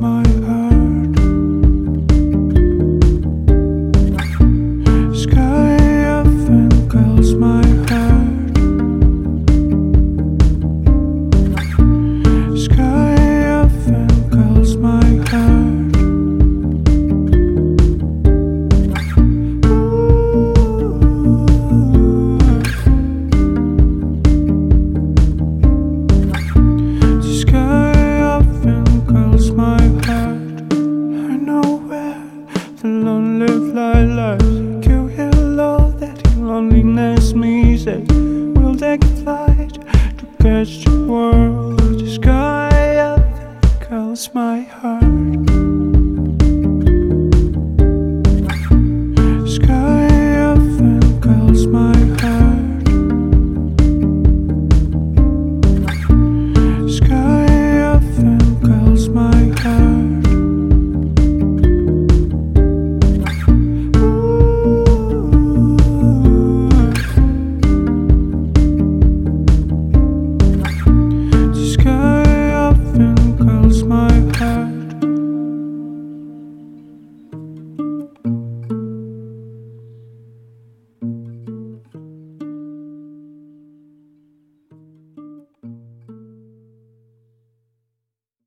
my heart. Sky often calls my heart. Sky often calls my heart. The sky often calls my heart. I know where the lonely fly lies. You heal all that loneliness means. We'll take a flight to catch the world. The sky often calls my heart.